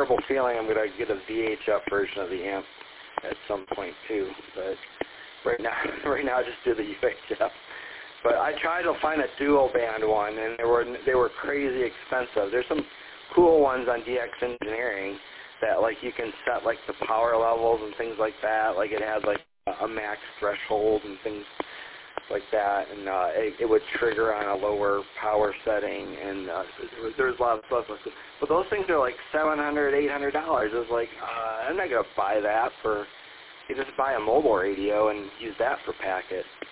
horrible feeling I'm going to get a VHF version of the amp at some point too. But right now, just do the UHF. But I tried to find a dual band one, and they were crazy expensive. There's some cool ones on DX Engineering that like you can set like the power levels and things like that. Like it had like a max threshold and things like that, and it would trigger on a lower power setting, and there's a lot of stuff. But those things are like $700, $800. It was like I'm not gonna buy that for. You just buy a mobile radio and use that for packet.